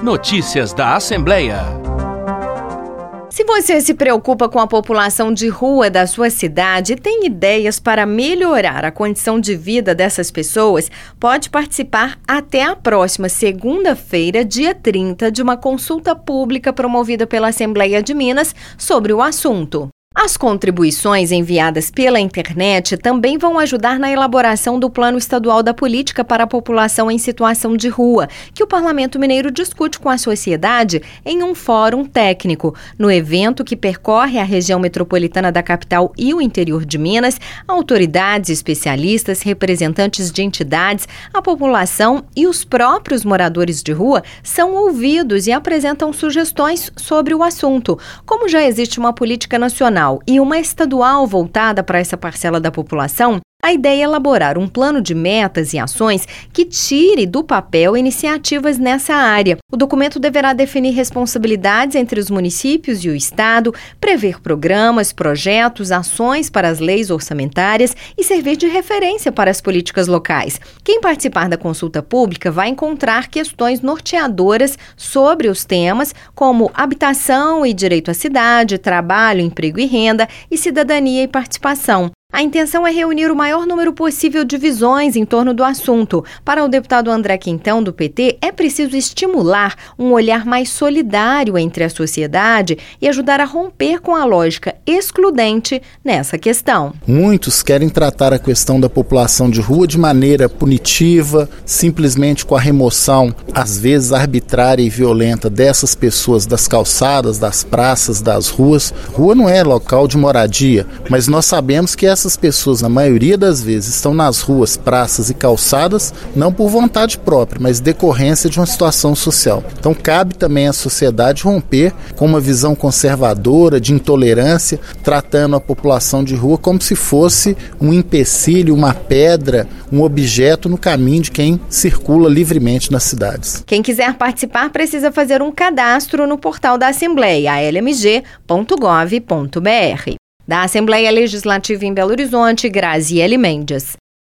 Notícias da Assembleia. Se você se preocupa com a população de rua da sua cidade e tem ideias para melhorar a condição de vida dessas pessoas, pode participar até a próxima segunda-feira, dia 30, de uma consulta pública promovida pela Assembleia de Minas sobre o assunto. As contribuições enviadas pela internet também vão ajudar na elaboração do Plano Estadual da Política para a População em Situação de Rua, que o Parlamento Mineiro discute com a sociedade em um fórum técnico. No evento, que percorre a região metropolitana da capital e o interior de Minas, autoridades, especialistas, representantes de entidades, a população e os próprios moradores de rua são ouvidos e apresentam sugestões sobre o assunto. Como já existe uma política nacional e uma estadual voltada para essa parcela da população, a ideia é elaborar um plano de metas e ações que tire do papel iniciativas nessa área. O documento deverá definir responsabilidades entre os municípios e o Estado, prever programas, projetos, ações para as leis orçamentárias e servir de referência para as políticas locais. Quem participar da consulta pública vai encontrar questões norteadoras sobre os temas como habitação e direito à cidade, trabalho, emprego e renda e cidadania e participação. A intenção é reunir o maior número possível de visões em torno do assunto. Para o deputado André Quintão, do PT, é preciso estimular um olhar mais solidário entre a sociedade e ajudar a romper com a lógica excludente nessa questão. Muitos querem tratar a questão da população de rua de maneira punitiva, simplesmente com a remoção, às vezes arbitrária e violenta, dessas pessoas das calçadas, das praças, das ruas. Rua não é local de moradia, mas nós sabemos que essas pessoas, na maioria das vezes, estão nas ruas, praças e calçadas, não por vontade própria, mas decorrência de uma situação social. Então, cabe também à sociedade romper com uma visão conservadora, de intolerância, tratando a população de rua como se fosse um empecilho, uma pedra, um objeto no caminho de quem circula livremente nas cidades. Quem quiser participar precisa fazer um cadastro no portal da Assembleia, lmg.gov.br. Da Assembleia Legislativa em Belo Horizonte, Graziele Mendes.